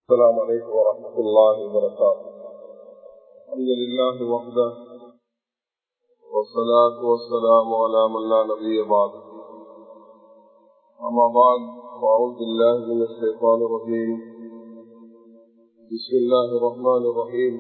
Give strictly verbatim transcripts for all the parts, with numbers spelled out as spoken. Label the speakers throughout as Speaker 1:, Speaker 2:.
Speaker 1: السلام عليكم ورحمة الله وبركاته. الحمد لله وحده والصلاة والسلام على من لا نبي بعده. أما بعد فأعوذ بالله من الشيطان الرجيم. بسم الله الرحمن الرحيم.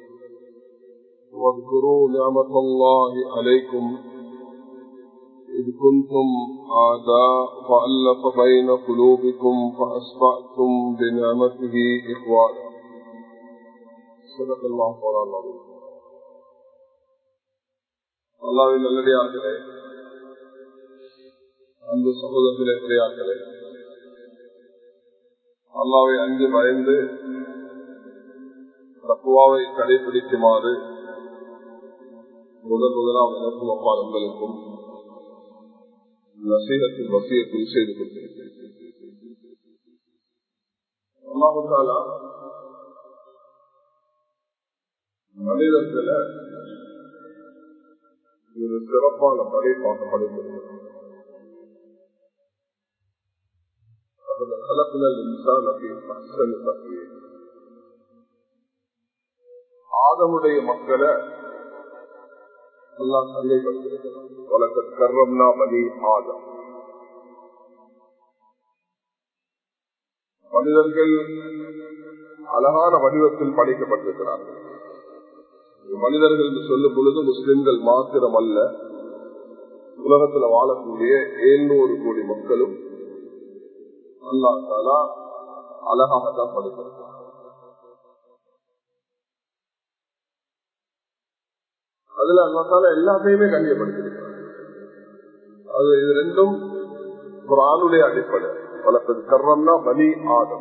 Speaker 1: واذكروا نعمة الله عليكم إذ كنتم أعداء فألف بين قلوبكم فأصبحتم بنعمته إخوانا. صدق الله العظيم. அல்லாஹ்வின் நல்லடியார்களே, அன்பு சகோதரர்களே, பிரியார்களே, அல்லாஹ்வை அஞ்சு பயந்து தக்வாவை கடைபிடிக்குமாறு முதல் முதலாம் எனக்கும் அப்பால் உங்களுக்கும் நசீகத்தில் வசியத்தில் செய்து கொண்டிருக்கிறேன். அல்லாஹ் தஆலா மனிதர்களை ஒரு சிறப்பான படைப்பாக படைத்திருக்கிறார். ஆதமுடைய மக்களை அல்லாஹ் சந்தைப்படுத்திருக்கிறார். வலக்கத் கர்ரம்னா பனி ஆதம். மனிதர்கள் அழகான வடிவத்தில் படைக்கப்பட்டிருக்கிறார்கள். மனிதர்கள் சொல்லும் பொழுது முஸ்லிம்கள் மாத்திரம் அல்ல, உலகத்தில் வாழக்கூடிய எழுநூறு கோடி மக்களும் அல்லாஹ் தஆலா அழகாகத்தான் படைத்திருக்கிறார். அதுல அல்லாஹ் தஆலா எல்லாத்தையுமே கண்ணியப்படுத்திருக்கிறார். அது இது ரெண்டும் குர்ஆனுடைய அடிப்படை. வலக்கத் கர்ரம்னா பனி ஆதம்.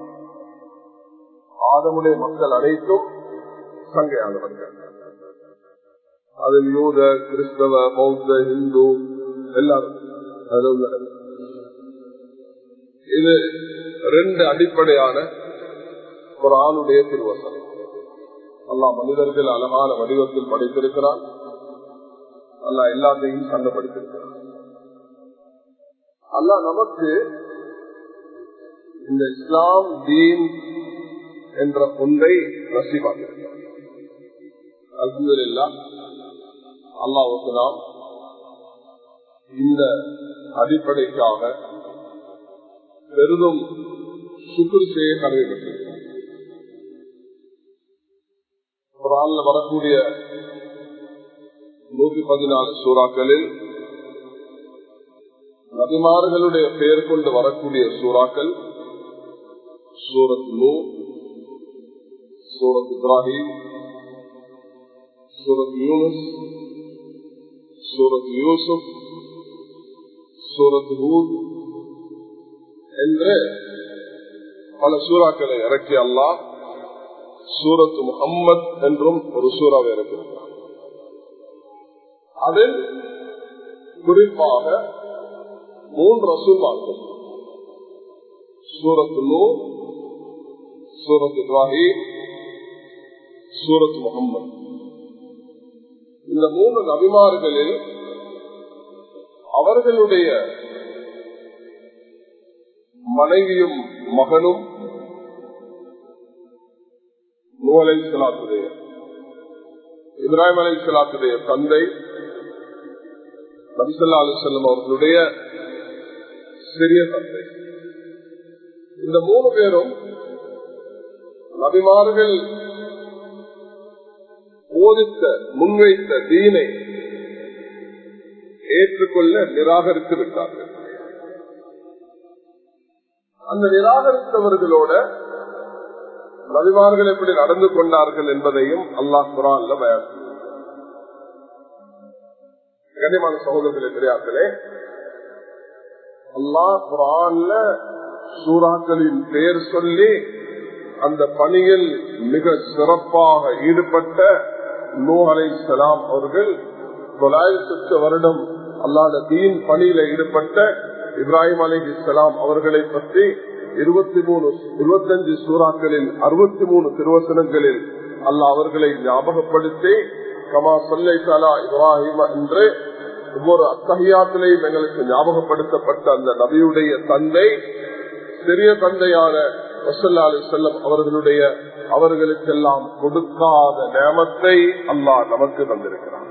Speaker 1: ஆதமுடைய மக்கள் அனைத்தும் சங்கையானவர்கள். அதில் யூத, கிறிஸ்தவ, பௌத்த, இந்து எல்லாரும் இது ரெண்டு அடிப்படையான குர்ஆனுடைய திருவசனம். அல்லாஹ் மனிதர்கள் அழகான வடிவத்தில் படைத்திருக்கிறான். அல்லாஹ் எல்லாத்தையும் சண்டைப்படுத்திருக்கிறான். அல்லாஹ் நமக்கு இந்த இஸ்லாம் தீன் என்ற ஒன்றை நசீபாக்கியிருக்கிறார். அல்ஹம்துலில்லாஹ், அல்லாஹ்வுக்கு நாம் இந்த அடிப்படைக்காக பெரிதும் சுக்ர் செய்ய கடமைப்பட்டிருக்கிறோம். குர்ஆன்ல வரக்கூடிய நூற்றி பதினாலு சூறாக்களில் நபிமார்களுடைய பெயர் கொண்டு வரக்கூடிய சூறாக்கள் சூரத் நூஹ், சூரத் இப்ராஹிம், சூரத் யூனுஸ், சூரத் யூசுப், சூரத் ஹூத் என்று பல சூறாக்களை இறக்கி அல்லாஹ் சூரத் முஹம்மத் என்றும் ஒரு சூறாவை இருக்கிறார். அதில் குறிப்பாக மூன்று ரசூல்மார்கள், சூரத் நூஹ், சூரத் இப்ராஹிம், சூரத் முஹம்மத், இந்த மூன்று நபிமார்களில் அவர்களுடைய மனைவியும் மகனும் நூஹ் அலைஹிஸ்ஸலாத்துடைய இப்ராஹிம் அலைஹிஸ்ஸலாத்துடைய தந்தை நபி ஸல்லல்லாஹு அலைஹி வஸல்லம் அவர்களுடைய சிறிய தந்தை, இந்த மூணு பேரும் நபிமார்கள் போதித்த முன்வைத்த தீனை ஏற்றுக்கொள்ள நிராகரித்து விட்டார்கள். அந்த நிராகரித்தவர்களோட நபிமார்கள் எப்படி நடந்து கொண்டார்கள் என்பதையும் அல்லாஹ் குர்ஆன்ல பயான் செய்கிறார். கண்ணியமான சகோதரர்களே, பெரியார்களே, அல்லாஹ் குர்ஆன்ல சூறாக்களின் பெயர் சொல்லி அந்த பணியில் மிக சிறப்பாக ஈடுபட்ட நூஹ் அலைஹிஸ்ஸலாம் அவர்கள் தொள்ளாயிரத்து வருடம் அல்லாஹ்வுடைய தீன் பணியில ஈடுபட்ட இப்ராஹிம் அலைஹிஸ்ஸலாம் அவர்களை பற்றி இருபத்தி மூணு இருபத்தஞ்சு சூறாக்களில் அறுபத்தி மூணு திருவசனங்களில் அல்லாஹ் அவர்களை ஞாபகப்படுத்தி கமா ஸல்லைதா இப்ராஹிம் என்று ஒவ்வொரு அத்தஹியாத்திலையும் எங்களுக்கு ஞாபகப்படுத்தப்பட்ட அந்த நபியுடைய தந்தை, சிறிய தந்தையான ஸல்லல்லாஹு அலைஹி வஸல்லம் அவர்களுடைய அவர்களுக்கெல்லாம் கொடுக்காத நியமத்தை அல்லாஹ் நமக்கு தந்திருக்கிறார்.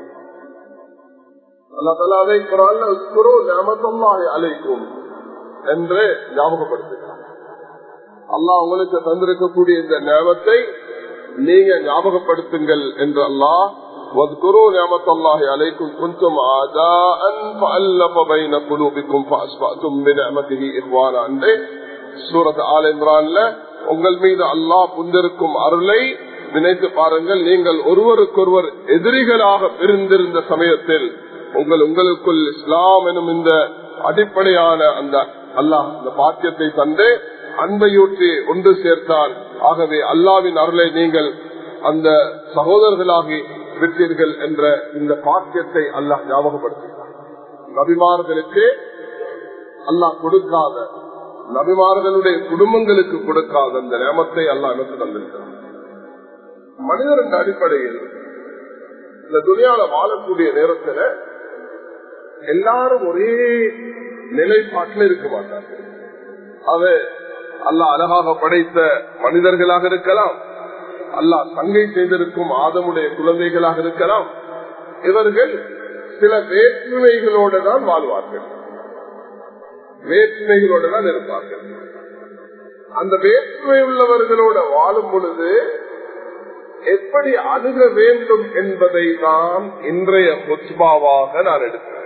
Speaker 1: அல்லாஹ் தஆலா அதை குர்ஆன்ல உஸ்குரு நிஅமத்துல்லாஹி அலைக்கும் என்று ஞாபகப்படுத்துகிறார். அல்லாஹ் உங்களுக்கு தந்திருக்கக்கூடிய இந்த நியமத்தை நீங்க ஞாபகப்படுத்துங்கள் என்று அல்லாஹ் واذكروا نعمة الله عليكم كنتم أعداء فألف بين قلوبكم فأصبحتم بنعمته إخوانا என்று சூரத் ஆல் இம்ரான்ல உங்கள் மீது அல்லாஹ் புந்திருக்கும் அருளை நினைத்து பாருங்கள். நீங்கள் ஒருவருக்கொருவர் எதிரிகளாக பிரிந்திருந்த சமயத்தில் உங்கள் உங்களுக்குள் இஸ்லாம் எனும் இந்த அடிப்படையான அந்த அல்லாஹ் இந்த பாக்கியத்தை தந்து அன்பையூற்றி ஒன்று சேர்த்தார். ஆகவே அல்லாவின் அருளை நீங்கள் அந்த சகோதரர்களாகி விட்டீர்கள் என்ற இந்த பாக்கியத்தை அல்லாஹ் ஞாபகப்படுத்துகிறார். நபிமார்களுக்கு அல்லாஹ் கொடுக்காத, நபிமார்களுடைய குடும்பங்களுக்கு கொடுக்காத அந்த நியமத்தை அல்லாஹ் எனக்கு தந்திருக்கிறார். மனிதர் என்ற அடிப்படையில் இந்த துனியால வாழக்கூடிய நேரத்தில் எல்லாரும் ஒரே நிலைப்பாட்டில் இருக்க மாட்டார்கள். அது அல்லாஹ் அழகாக படைத்த மனிதர்களாக இருக்கலாம், அல்லாஹ் தங்கை செய்திருக்கும் ஆதமுடைய குழந்தைகளாக இருக்கலாம். இவர்கள் சில வேற்றுமைகளோடு தான் வாழ்வார்கள், வேற்றுமைகளோடு தான் இருப்பார்கள். அந்த வேற்றுமை உள்ளவர்களோட வாழும் பொழுது எப்படி அணுக வேண்டும் என்பதை தான் இன்றைய ஹுத்பாவாக நான் எடுக்கிறேன்.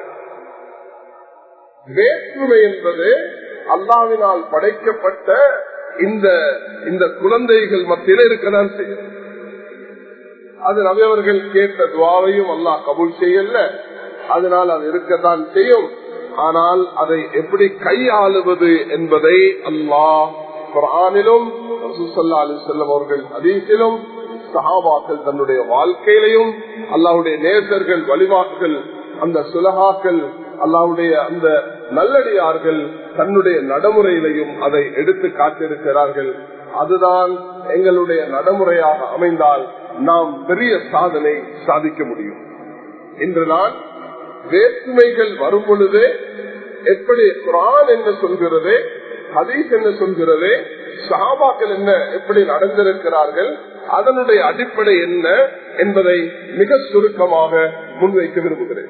Speaker 1: வேற்றுமை என்பது அல்லாஹ்வினால் படைக்கப்பட்ட இந்த இந்த குழந்தைகள் மத்தியில் இருக்கதான் செய்யும். அது நபி அவர்கள் கேட்ட துஆவையும் அல்லாஹ் கபூல் செய்யல, அதனால் அது இருக்கத்தான் செய்யும். ஆனால் அதை எப்படி கையாளுவது என்பதை அல்லாஹ் குர்ஆனிலும் ரசூல் ஸல்லல்லாஹு அலைஹி வஸல்லம் அவர்கள் ஹதீஸிலும் சஹாபாக்கள் தன்னுடைய வாழ்க்கையிலையும் அல்லாஹ்வுடைய நேசர்கள் வலிமார்கள் அந்த சுலஹாக்கள் அல்லாஹ்வுடைய அந்த நல்லடியார்கள் தன்னுடைய நடைமுறையிலையும் அதை எடுத்து காட்டியிருக்கிறார்கள். அதுதான் எங்களுடைய நடைமுறையாக அமைந்தால் நாம் பெரிய சாதனை சாதிக்க முடியும். இன்று நான் வேற்றுமைகள் வரும் பொழுது எப்படி குர்ஆன் என்ன சொல்கிறது, ஹதீஸ் என்ன சொல்கிறது, சஹாபாக்கள் என்ன எப்படி நடந்திருக்கிறார்கள், அதனுடைய அடிப்படை என்ன என்பதை மிக சுருக்கமாக முன்வைக்க விரும்புகிறேன்.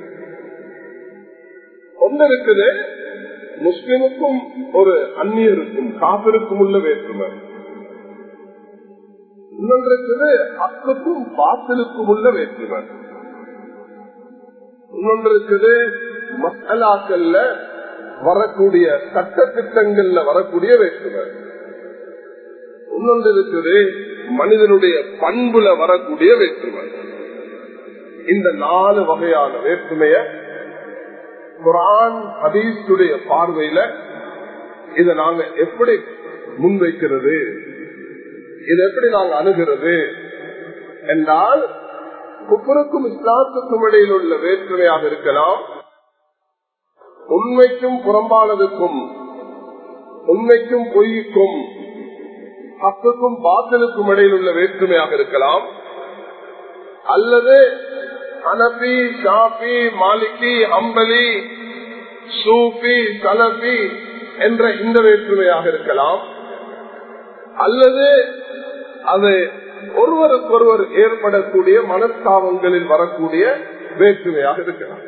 Speaker 1: ஒன்று இருக்குது, முஸ்லிமுக்கும் ஒரு அந்நியருக்கும் காபிருக்கும் உள்ள வேற்றுமை. இன்னொன்று இருக்குது ஹக்குக்கும் பாத்திலுக்கும் உள்ள வேற்றுமை. இன்னொன்று இருக்குது மசாலாக்கள்ல வரக்கூடிய சட்ட திட்டங்கள்ல வரக்கூடிய வேற்றுமை. இன்னொன்று இருக்குது மனிதனுடைய பண்புல வரக்கூடிய வேற்றுமை. இந்த நாலு வகையான வேற்றுமைய குர்ஆன் ஹதீஸுடைய பார்வையில இதை நாங்க எப்படி முன்வைக்கிறது, இதை எப்படி நாங்க அணுகிறது என்றால், குஃப்ருக்கும் இஸ்லாத்துக்கும் இடையில் உள்ள வேற்றுமையாக இருக்கலாம், உண்மைக்கும் புறம்பானதுக்கும், உண்மைக்கும் பொய்க்கும், ஹக்குக்கும் பாத்திலுக்கும் இடையில் உள்ள வேற்றுமையாக இருக்கலாம், அல்லது ஹனபி, ஷாஃபி, மாலிகி, ஹம்பலி, சூஃபி, சலபி என்ற இந்த வேற்றுமையாக இருக்கலாம், அல்லது அது ஒருவருக்கொருவர் ஏற்படக்கூடிய மனஸ்தாபங்களில் வரக்கூடிய வேற்றுமையாக இருக்கலாம்.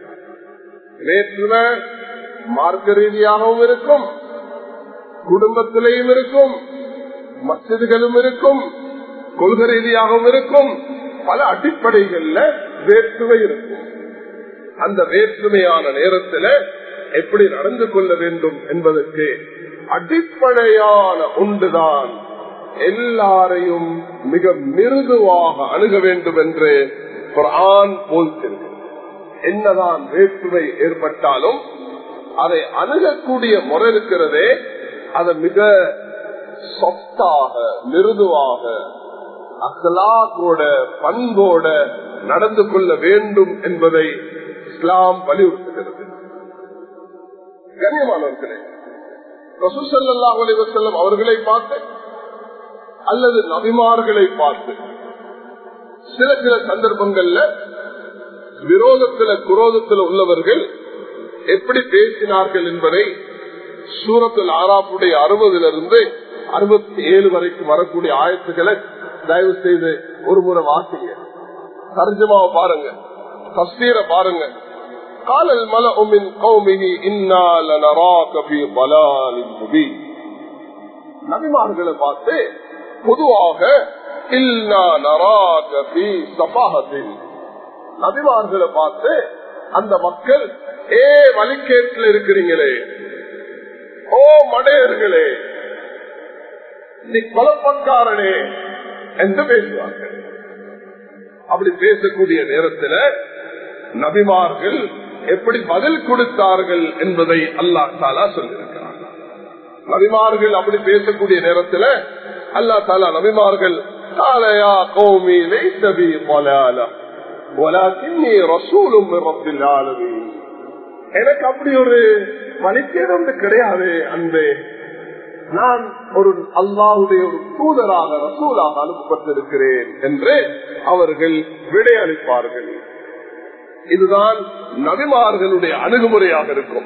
Speaker 1: வேற்றுமை மார்க்க ரீதியாகவும் இருக்கும், குடும்பத்திலேயும் இருக்கும், மஸ்ஜிதுகளும் இருக்கும், கொள்கை ரீதியாகவும் இருக்கும், பல அடிப்படைகள்ல வேற்றுமை இருக்கும். அந்த வேற்றுமையான நேரத்தில் எப்படி நடந்து கொள்ள வேண்டும் என்பதற்கு அடிப்படையான ஒன்றுதான் எல்லாரையும் மிக மிருதுவாக அணுக வேண்டும் என்று குர்ஆன் போதிக்கிறது. என்னதான் வேற்றுமை ஏற்பட்டாலும் அதை அணுகக்கூடிய முறை இருக்கிறதே, அதை மிக சொத்தாக மிருதுவாக அக்லாக்கோட பண்போட நடந்து கொள்ள வேண்டும் என்பதை இஸ்லாம் வலியுறுத்துகிறது. கண்ணியமானவர்களே, ரசூல் ஸல்லல்லாஹு அலைஹி வஸல்லம் அவர்களை பார்த்து அல்லது நபிமார்களை பார்த்து சில சில சந்தர்ப்பங்கள்ல விரோதத்துல குரோதத்துல உள்ளவர்கள் எப்படி பேசினார்கள் என்பதை சூரத்துல் ஆராஃபுடைய அறுபதிலிருந்து அறுபத்தி ஏழு வரைக்கும் வரக்கூடிய ஆயத்துக்களை தயவு செய்து ஒரு முறை வாசிங்க, தர்ஜமாவை பாருங்க, தஃசீரை பாருங்க. قال الملأ من قومه إنا لنراك في ضلال مبين. நபிமார்களை பார்த்து பொதுவாக إنا نراك في سفاهة, நபிமார்களை பார்த்து அந்த மக்கள் ஏ வழிகேட்டில் இருக்கிறீங்களே, ஓ மடையர்களே, நீ கொலப்பக்காரனே என்று பேசுவார்கள். அப்படி பேசக்கூடிய நேரத்தில் நபிமார்கள் எப்படி பதில் கொடுத்தார்கள் என்பதை அல்லாஹ் தஆலா சொல்லியிருக்கிறார். நபிமார்கள் அப்படி பேசக்கூடிய நேரத்தில் அல்லாஹ் தஆலா நபிமார்கள் காலையா கௌமி லைஸ பி ضلالة ولكني رسول من رب العالمين, எனக்கு அப்படி ஒரு வழிகேடு கிடையாது அன்பே, நான் ஒரு அல்லாஹ்வுடைய ஒரு தூதராக ரசூலாக அனுப்பப்பட்டிருக்கிறேன் என்று அவர்கள் விடையளிப்பார்கள். இதுதான் நபிமார்களுடைய அணுகுமுறையாக இருக்கும்.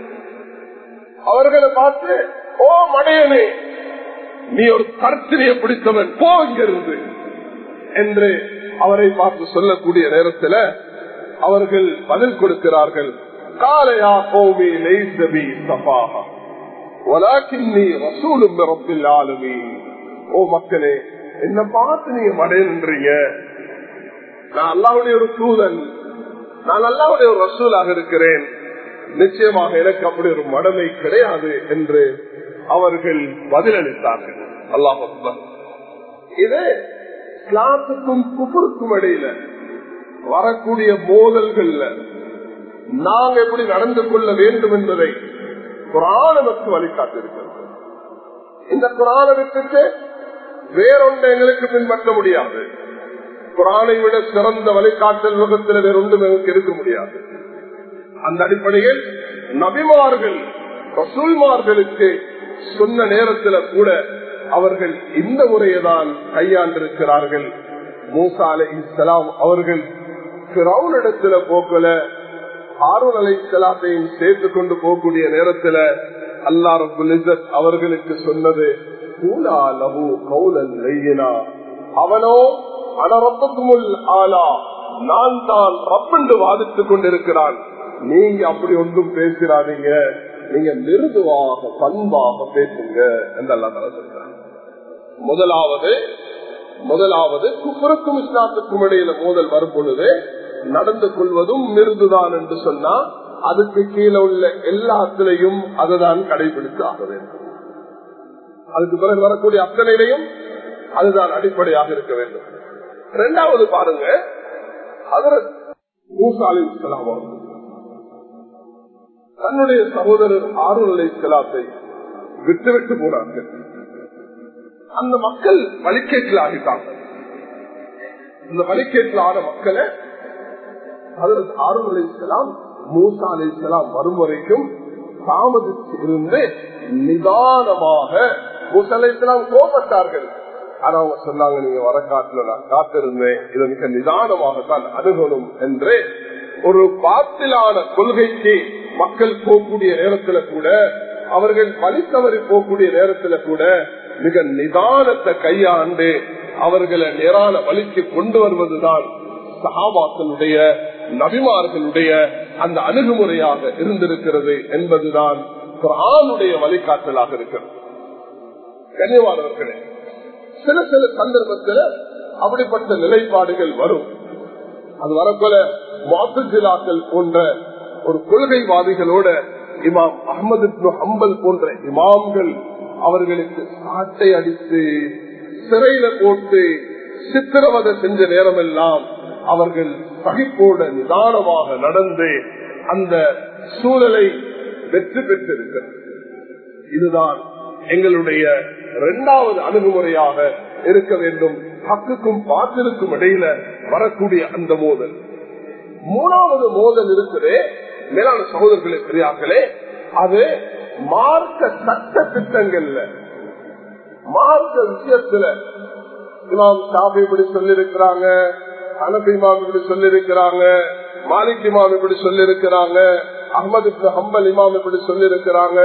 Speaker 1: அவர்களை பார்த்து ஓ மடையனே, நீ ஒரு கருத்தினையை பிடித்தவன், போ இங்கிருந்து என்று அவரை பார்த்து சொல்லக்கூடிய நேரத்தில் அவர்கள் பதில் கொடுக்கிறார்கள். காலையா கோமி லைஸபி சஃபாஹா வலாக்கின்னி ரசூலும் மின் ரப்பில் ஆலமீன். ஓ மக்களே, என்ன பார்த்து நீங்க மடையன்றீங்க, நான் அல்லாஹ்வுடைய ஒரு தூதன், நான் அல்லாஹ்வுடைய ஒரு ரசூலாக இருக்கிறேன், நிச்சயமாக எனக்கு அப்படி ஒரு மடமை கிடையாது என்று அவர்கள் பதிலளித்தார்கள். அல்லாஹ் அக்பர். இது இஸ்லாத்துக்கும் குஃப்ருக்கும் இடையில வரக்கூடிய மோதல்கள்ல நாங்க எப்படி நடந்து கொள்ள வேண்டும் என்பதை குர்ஆன் நமக்கு வழிகாட்டியிருக்கிறது. இந்த குர்ஆனை விட்டுட்டு வேறொன்று எங்களுக்கு பின்பற்ற முடியாது. குர்ஆனை விட சிறந்த வழிகாட்டல் உலகத்தில் வேறொன்றும் எங்களுக்கு இருக்க முடியாது. அந்த அடிப்படையில் நபிமார்கள் ரசூல்மார்களுக்கு சொன்ன நேரத்தில் கூட அவர்கள் இந்த முறையைதான் கையாண்டிருக்கிறார்கள். மூசா அலைஹிஸ்ஸலாம் அவர்கள் ஃபிரௌனிடத்துல போக்கல, ஹாரூன் அலைஹிஸ்ஸலாத்தையும் சேர்த்து கொண்டு போகக்கூடிய நேரத்தில் அல்லாஹ் ரப்புல் இஸ்ஸத் அவர்களுக்கு சொன்னது கூலா லஹு கௌலன் லையினா, அவனோ அன ரப்புக்குமுல் ஆலா, நான் தான் ரப் என்று வாதித்துக் கொண்டிருக்கிறான், நீங்க அப்படி ஒன்றும் பேசிடாதீங்க, நீங்க மிருதுவாக பண்பாக பேசுங்க என்று அல்லாஹ் தஆலா சொல்றார். முதலாவது முதலாவது குஃப்ருக்கும் இஸ்லாத்துக்கும் இடையில மோதல் வரும் பொழுது நடந்து கொள்வதும் மிருதுதான் என்று சொன்னா அதுக்கு கீழே உள்ள எல்லாத்திலையும் அதுதான் கடைபிடித்து ஆக வேண்டும். அதுக்கு பிறகு வரக்கூடிய அத்தனையிலையும் அதுதான் அடிப்படையாக இருக்க வேண்டும். இரண்டாவது பாருங்க, ஹஜ்ரத் மூசா அலைஹிஸ்ஸலாம் அவர்கள் தன்னுடைய சகோதரர் ஹாரூன் அலைஹிஸ்ஸலாத்தை விட்டுவிட்டு போனார்கள். அந்த மக்கள் வழிகேட்டில் ஆகிட்டாங்க. இந்த வழிகேட்டில் ஆன மக்களை ஹஜ்ரத் ஹாரூன் அலைஹிஸ்ஸலாம் மூசா அலைஹிஸ்ஸலாம் வரும் வரைக்கும் தாமதித்து இருந்து நிதானமாக மூசா அலைஹிஸ்ஸலாம் கோபப்பட்டார்கள். ஆனா அவங்க சொன்னாங்க, நீங்க வர காட்டுல நான் காத்திருந்தேன், இதை மிக நிதானமாகத்தான் அணுகணும் என்று. ஒரு பாத்திலான கொள்கைக்கு மக்கள் போகக்கூடிய நேரத்துல கூட, அவர்கள் வழி தவறி போகக்கூடிய நேரத்துல கூட மிக நிதானத்தை கையாண்டு அவர்களை நேரான வழிக்கு கொண்டு வருவதுதான் சஹாபாக்களுடைய நபிமார்களுடைய அந்த அணுகுமுறையாக இருந்திருக்கிறது என்பதுதான் குர்ஆனுடைய வழிகாட்டலாக இருக்கிறது. கண்ணியமானவர்களே, சில சில சந்தர்ப்பத்தில் அப்படிப்பட்ட நிலைப்பாடுகள் வரும். அது வரப்போல முஅத்தஸிலாக்கள் போன்ற ஒரு கொள்கைவாதிகளோட இமாம் அஹ்மது இப்னு ஹம்பல் போன்ற இமாம்கள் அவர்களுக்கு சாட்டை அடித்து சிறையில போட்டு சித்திரவதை செஞ்ச நேரமெல்லாம் அவர்கள் சகிப்போட நிதானமாக நடந்து அந்த சூழலை வெற்றி பெற்றிருக்கிறது. இதுதான் எங்களுடைய இரண்டாவது அணுகுமுறையாக இருக்க வேண்டும். ஹக்குக்கும் பாத்திலுக்கும் இடையில வரக்கூடிய அந்த மோதல். மூணாவது மோதல் இருக்குதே மேலான சகோதரர்களே பெரியார்களே, அது மார்க்க சட்ட திட்டங்கள்ல மார்க்க விஷயத்துல இமாம் ஷாஃபி இப்படி சொல்லிருக்கிறாங்க, ஹனபி இமாம் இப்படி சொல்லிருக்கிறாங்க, மாலிக் இமாம் இப்படி சொல்லிருக்கிறாங்க, அஹ்மது இப்னு ஹம்பல் இமாம் இப்படி சொல்லிருக்கிறாங்க,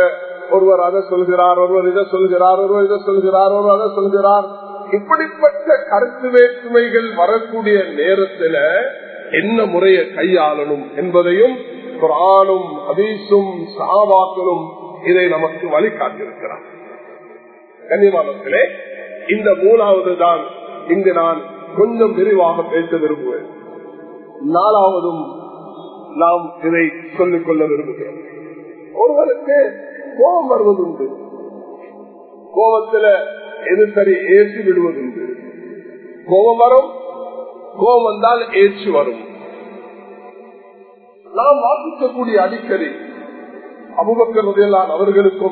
Speaker 1: ஒருவர் அதை சொல்கிறார், ஒருவர் இதை சொல்கிறார், ஒருவர் இதை சொல்கிறார், ஒருவர் அதை சொல்கிறார். இப்படிப்பட்ட கருத்து வேற்றுமைகள் வரக்கூடிய நேரத்துல என்ன முறையை கையாளணும் என்பதையும் குர்ஆனும் ஹதீஸும் சஹாபாக்களும் இதை நமக்கு வழிகாட்டியிருக்கிறார். கண்ணியமானவர்களே, இந்த மூணாவது தான் இங்கு நான் கொஞ்சம் விரிவாக பேச விரும்புவேன். நாலாவதும் நாம் இதை சொல்லிக் கொள்ள விரும்புகிறோம். ஒருவருக்கு கோபம் வருவதுண்டு, கோபத்துல எது சரி ஏற்றி விடுவதுண்டு. கோபம் வரும், கோபம் வந்தால் ஏற்று வரும். நாம் வாசிக்கக்கூடிய அடிக்கடி அபூபக்கர் ரலியல்லாஹு அவர்களுக்கும்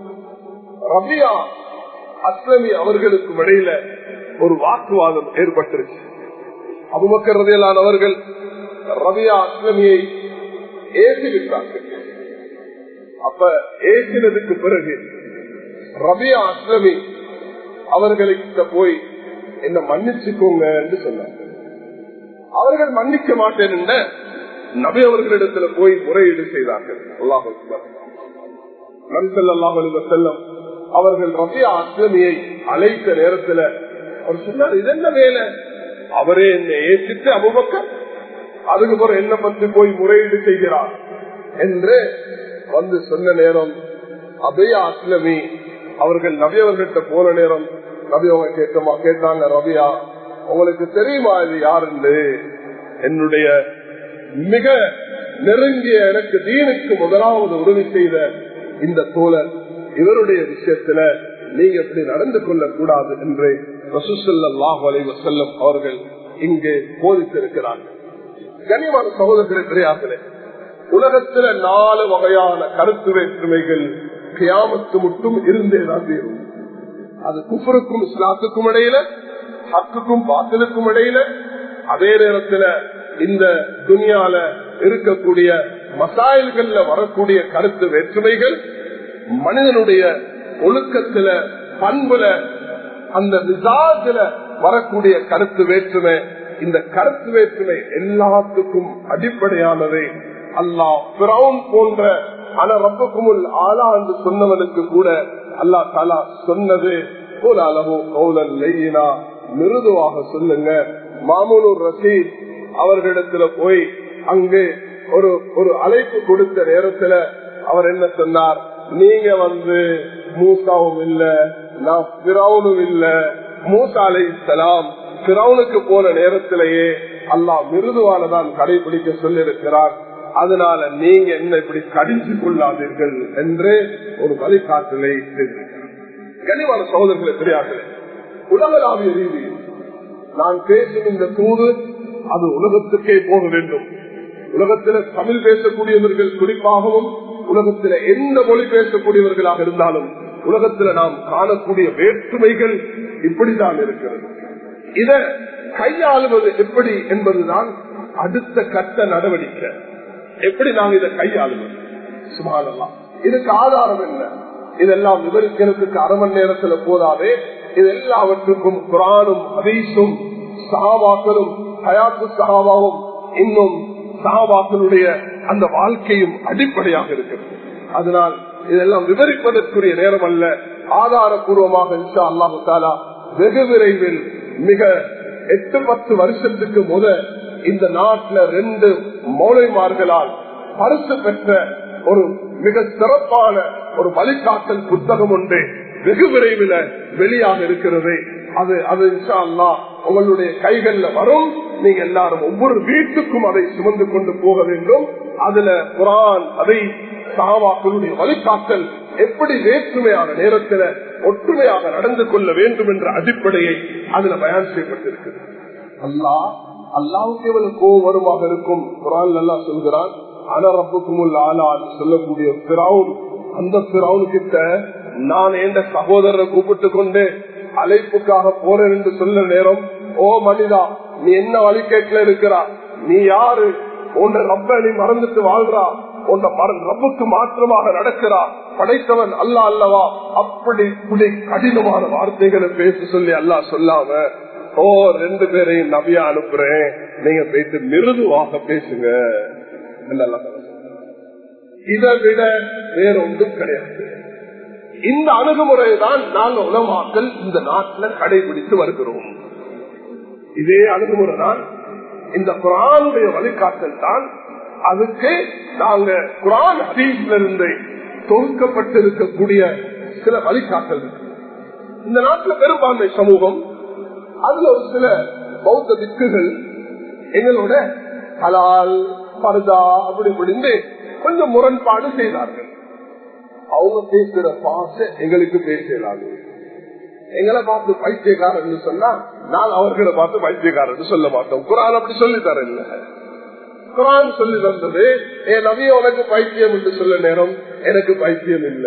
Speaker 1: ரபியா அஸ்லமி அவர்களுக்கும் இடையில ஒரு வாக்குவாதம் ஏற்பட்டிருச்சு. அபூபக்கர் ரலியல்லாஹு அவர்கள் ரபியா அஸ்லமியை ஏற்றிவிட்டார்கள். அப்ப ஏற்றினதுக்கு பிறகு ரபியா அஸ்லமி அவர்களுக்கு போய் என்ன மன்னிச்சுக்கோங்க என்று சொன்னாங்க. அவர்கள் மன்னிக்க மாட்டேன் என்ற நபி அவர்களிடத்துல போய் முறையீடு செய்தார்கள். அல்லாஹ் அக்பர். நபி ஸல்லல்லாஹு அலைஹி வஸல்லம் அவர்கள் ரபியா அஸ்லமியை அழைத்த நேரத்துல அவர் சொன்னார், இது என்ன வேலை? அவரே என்னை ஏற்றிட்டு அபூபக்கர் அதுக்கு பிறகு என்ன பற்றி போய் முறையீடு செய்கிறார் என்று வந்து சொன்ன நேரம் அபியா அஸ்லமி அவர்கள் நபி அவர்கிட்ட போன நேரம் நபி அவங்க கேட்டமா கேட்டாங்க, ரபியா உங்களுக்கு தெரியுமா இது யார் என்று? என்னுடைய மிக நெருங்கிய எனக்கு தீனுக்கு முதலாவது உதவி செய்த இந்த தோழர், இவருடைய விஷயத்துல நீங்க எப்படி நடந்து கொள்ள கூடாது என்று ரசூல் ஸல்லல்லாஹு அலைஹி வஸல்லம் அவர்கள் இங்கே போதித்திருக்கிறார்கள். கனிமான சகோதரர்களே, பெரியார்களே, உலகத்துல நாலு வகையான கருத்து வேற்றுமைகள் கியாமத்து மட்டும் இருந்தேதான் தீரும். அது குஃப்ருக்கும் இஸ்லாத்துக்கும் இடையில, ஹக்குக்கும் பாத்திலுக்கும் இடையில, அதே நேரத்துல இந்த துனியால இருக்கக்கூடிய மசாயில்கள்ல வரக்கூடிய கருத்து வேற்றுமைகள் மனிதனுடைய ஒழுக்கத்துல, பண்புல, அந்த மிசாஜில வரக்கூடிய கருத்து வேற்றுமை. இந்த கருத்து வேற்றுமை எல்லாத்துக்கும் அடிப்படையானது. அல்லாஹ் ஃபிரௌன் போன்ற ஆனா ரப்பக்குமுல் ஆலா என்று சொன்னவனுக்கு கூட அல்லாஹ் தஆலா சொன்னது போல அளவு கௌலன் லையினா, மிருதுவாக சொல்லுங்க. மாமூனுர் ரஷீத் அவர்களிடத்துல போய் அங்கு ஒரு ஒரு அழைப்பு கொடுத்த நேரத்துல அவர் என்ன சொன்னார்? நீங்க வந்து மூசாவும் இல்ல, நான் ஃபிரௌனும் இல்ல. மூசா அலைஹிஸ்ஸலாம் ஃபிரௌனுக்கு போன நேரத்திலேயே அல்லாஹ் மிருதுவானதான் கடைபிடிக்க சொல்லியிருக்கிறார். அதனால நீங்க என்ன இப்படி கடிச்சு கொள்ளாதீர்கள் என்று ஒரு வழிகாட்டலை செய்திருக்கிறார். கனிவான சகோதரர்களே, பெரியார்களே, உலகளாவிய ரீதியில் நான் பேசும் இந்த தூது அது உலகத்துக்கே போக வேண்டும். உலகத்தில தமிழ் பேசக்கூடியவர்கள் குறிப்பாகவும், உலகத்தில எந்த மொழி பேசக்கூடியவர்களாக இருந்தாலும் உலகத்தில் நாம் காணக்கூடிய வேற்றுமைகள் இப்படித்தான் இருக்கிறது. இத கையாளுவது எப்படி என்பதுதான் அடுத்த கட்ட நடவடிக்கை. எப்படி நாம் இதை கையாளுவது? சுப்ஹானல்லாஹ். இதுக்கு ஆதாரம் என்ன? இதெல்லாம் விவரிக்கிறதுக்கு அரை மணி நேரத்துல போதாவே. இது எல்லாவற்றுக்கும் குர்ஆனும் ஹதீஸும் சஹாபாக்களும் ஹயாத்து சஹாபாவும் இன்னும் சஹாபாக்களுடைய அந்த வாழ்க்கையும் அடிப்படையாக இருக்கிறது. அதனால் இதெல்லாம் விவரிப்பதற்குரிய நேரம் அல்ல. ஆதாரபூர்வமாக இன்ஷா அல்லாஹு தஆலா வெகு விரைவில், மிக எட்டு பத்து வருஷத்துக்கு முத இந்த நாட்டில் ரெண்டு மௌலைமார்களால் பரிசு பெற்ற ஒரு மிக சிறப்பான ஒரு வழிகாட்டல் புத்தகம் ஒன்று வெகு விரைவில் வெளியாக இருக்கிறது. அது அது இன்ஷா அல்லாஹ் உங்களுடைய கைகள்ல வரும். நீங்க எல்லாரும் ஒவ்வொரு வீட்டுக்கும் அதை சுமந்து கொண்டு போக வேண்டும். அதுல குர்ஆன், அதை சஹாபாக்களுடைய வழிகாட்டல் எப்படி வேற்றுமையான நேரத்தில் ஒற்றுமையாக நடந்து கொள்ள வேண்டும் என்ற அடிப்படையை அதுல பயான் செய்யப்பட்டிருக்கிறது. அல்லாஹ் அல்லாஹ்வுக்கு எவ்வளவு கோபம் வருமாக இருக்கும். குர்ஆன் அல்லாஹ் சொல்கிறான், அன ரப்புக்குமுல் ஆலா சொல்லக்கூடிய ஃபிரௌன், அந்த ஃபிரௌன் கிட்ட நான் என்ற சகோதரரை கூப்பிட்டு கொண்டு அழைப்புக்காக போறேன் என்று சொல்ல நேரம், ஓ மனிதா, நீ என்ன வழிகேட்டில இருக்கிறா? நீ யாரு? உன்னை ரப்ப நீ மறந்துட்டு வாழ்றா? உன்னை ரப்புக்கு மாற்றமாக நடக்கிறா? படைத்தவன் அல்லா அல்லவா? அப்படி இப்படி கடினமான வார்த்தைகளை பேச சொல்லி அல்லாஹ் சொல்லாம, ஓ ரெண்டு பேரையும் நபியா அனுப்புறேன், நீங்க பேசி மிருதுவாக பேசுங்க. இதை விட வேற ஒன்றும் கிடையாது. இந்த அணுகுமுறை தான் நாங்கள் உலமாக்கள் இந்த நாட்டில் கடைபிடித்து வருகிறோம். இதே அணுகுமுறை தான் இந்த குர்ஆனுடைய வழிகாட்டல் தான். அதுக்கு நாங்க குர்ஆன் ஹதீஸ்ல இருந்து தொகுக்கப்பட்டிருக்கக்கூடிய சில வழிகாட்டல். இந்த நாட்டில் பெரும்பான்மை சமூகம், அதுல ஒரு சில பௌத்த திக்குகள் எங்களோட ஹலால் பர்தா அப்படி இப்படின்னு கொஞ்சம் முரண்பாடு செய்தார்கள். அவங்க பேசுற பாச எங்களுக்கு பேசலாது. எங்களை பார்த்து பைத்தியக்காரன் சொன்னா நான் அவர்களை பார்த்து பைத்தியக்காரன் சொல்ல மாட்டோம். குர்ஆன் அப்படி சொல்லி தர இல்ல. குர்ஆன் சொல்லி தந்தது ஏ நபியே உனக்கு பைத்தியம் என்று சொல்ல நேரம் எனக்கு பைத்தியம் இல்ல.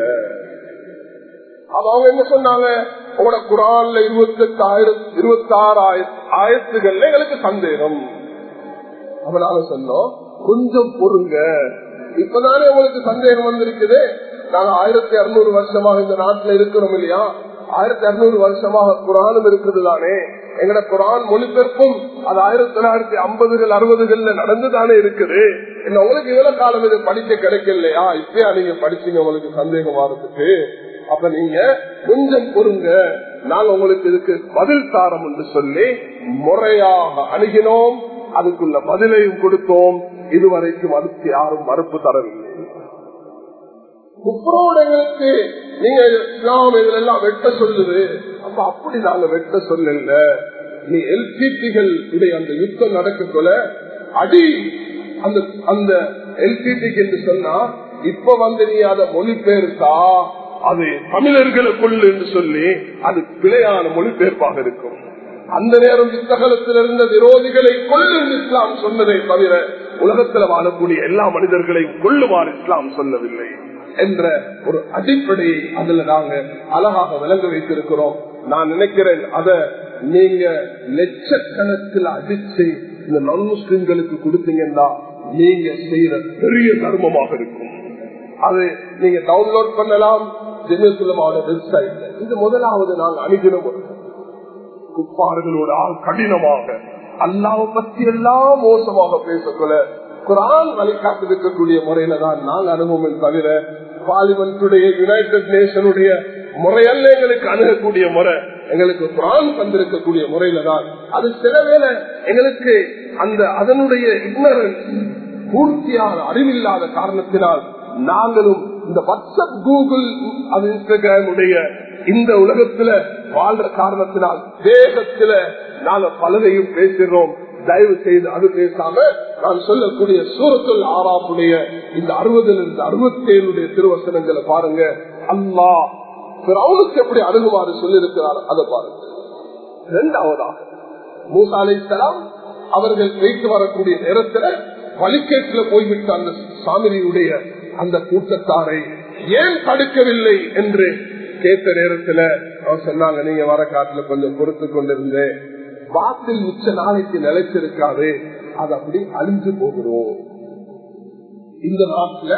Speaker 1: அப்ப அவங்க என்ன சொன்னாங்க, உங்களோட குர்ஆன்ல இருபத்தி எட்டாயிரம் இருபத்தி ஆறாயிரம் ஆயிரத்துகள்ல எங்களுக்கு சந்தேகம். அவனால சொன்னோம் கொஞ்சம் பொறுங்க, இப்பதானே உங்களுக்கு சந்தேகம் வந்திருக்குது. நாங்க ஆயிரத்தி அறுநூறு வருஷமாக இந்த நாட்டில் இருக்கிறோம் இல்லையா, ஆயிரத்தி அறுநூறு வருஷமாக குர்ஆனும் இருக்குது தானே. எங்கட குர்ஆன் மொழிபெயர்ப்பும் அது ஆயிரத்தி தொள்ளாயிரத்தி ஐம்பதுகள் அறுபதுகள்ல நடந்துதானே இருக்குது. என்ன உங்களுக்கு இவ்வளவு காலம் இது படிக்க கிடைக்கலையா, இப்பயா நீங்க படிச்சீங்க உங்களுக்கு சந்தேகம் வர்றதுக்கு. அப்ப நீங்க கொஞ்சம் பொறுங்க, நாங்க உங்களுக்கு இதுக்கு பதில் தாரம் என்று சொல்லி முறையாக அணுகினோம். அதுக்குள்ள பதிலையும் கொடுத்தோம். இதுவரைக்கும் அதுக்கு யாரும் மறுப்பு தரவில்லை. குப்ரோடங்களுக்கு நீங்க இஸ்லாம் இதுல எல்லாம் வெட்ட சொல்லுது. அப்ப அப்படி நாங்க வெட்ட சொல்லல. நீ எல்பிபிகள் உடைய அந்த யுத்தம் நடக்கக்குள்ள அடி அந்த அந்த எல்பிபிக்கு என்று சொன்னா இப்ப வந்து நீ அதை மொழிபெயர்த்தா அது தமிழர்களுக்குள் என்று சொல்லி அது பிழையான மொழிபெயர்ப்பாக இருக்கும். அந்த நேரம் யுத்தகலத்தில் இருந்த விரோதிகளை கொள்ளு இஸ்லாம் சொன்னதை தவிர உலகத்தில் வாழக்கூடிய எல்லா மனிதர்களையும் கொள்ளுமாறு இஸ்லாம் சொல்லவில்லை என்ற ஒரு அடிப்படையை அதுல நாங்க அழகாக விளங்க வைத்திருக்கிறோம். நான் நினைக்கிறேன் அத நீங்க லட்சக்கணக்கில் அடிச்சு இந்த நான் முஸ்லிம்களுக்கு கொடுத்தீங்கன்னா நீங்க செய்யற பெரிய தர்மமாக இருக்கும். அது நீங்க டவுன்லோட் பண்ணலாம் ஜெமியத்துல்லமாவோட வெப்சைட்ல. இது முதலாவது நாங்கள் அணுகினோம். குப்பார்களோட கடினமாக அல்லாஹ்வை பற்றி எல்லாம் மோசமாக பேசக்கூட குர்ஆன் வழிகாட்டு இருக்கக்கூடிய முறையில தான் நாங்கள் அணுகுவோம் தவிர பார்லிமெண்டுடைய யுனைடெட் நேஷனுடைய முறையல்ல எங்களுக்கு அணுகக்கூடிய முறை. எங்களுக்கு குர்ஆன் தந்திருக்கக்கூடிய முறையில தான். அது சில வேளை எங்களுக்கு அந்த அதனுடைய இக்னரன்ஸ் பூர்த்தியான அறிவில்லாத காரணத்தினால் நாங்களும் இந்த வாட்ஸ்அப் கூகுள் அது இன்ஸ்டாகிராம் உடைய இந்த உலகத்துல வாழ்ற காரணத்தினால் வேகத்துல நாங்க பலரையும் பேசுகிறோம். தயவு செய்து அது பேசாம நான் சொல்லக்கூடிய சூரத்துல் ஆராஃபுடைய இந்த அறுபதுல இருந்து அறுபத்தி ஏழுடைய திருவசனங்களை பாருங்க. அல்லாஹ் ஃபிரௌனுக்கு எப்படி அணுகுமாறு சொல்லி இருக்கிறார் அதை பாருங்க. இரண்டாவதாக மூசா அலைஹிஸ்ஸலாம் அவர்கள் வைத்து வரக்கூடிய நேரத்துல வழிகேட்டில போய்விட்ட அந்த சாமிரியுடைய அந்த கூட்டத்தாரை ஏன் தடுக்கவில்லை என்று கேட்ட நேரத்துல அவர் சொன்னாங்க, நீங்க வர காட்டுல கொஞ்சம் பொறுத்து கொண்டிருந்து வாத்தில் மிச்ச நாளைக்கு நிலைச்சிருக்காது, அது அப்படி அழிஞ்சு போகிறோம். இந்த நாட்டுல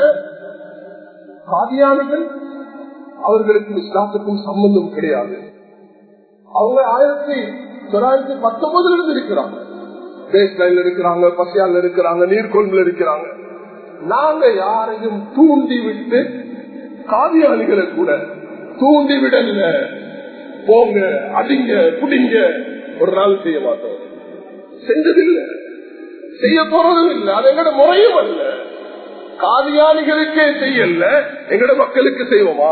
Speaker 1: காதியானிகள் அவர்களுக்கு இஸ்லாத்துக்கும் சம்பந்தம் கிடையாது. அவங்க ஆயிரத்தி தொள்ளாயிரத்தி பத்தொன்பதுல இருந்து இருக்கிறாங்க, பேஸ்லைன்ல இருக்கிறாங்க, பசியால இருக்கிறாங்க, நீர்கொழும்புல இருக்கிறாங்க. நாங்க யாரையும் தூண்டி விட்டு காதியானிகளை கூட தூண்டி விடல, போங்க அடிங்க புடிங்க ஒரு நாள் செய்ய மாட்டோம். செஞ்சதில்லை, செய்ய போறதும் இல்லை. அது எங்கட முறையும் அல்ல. காதியானிகளுக்கே செய்யல, எங்கட மக்களுக்கு செய்வோமா?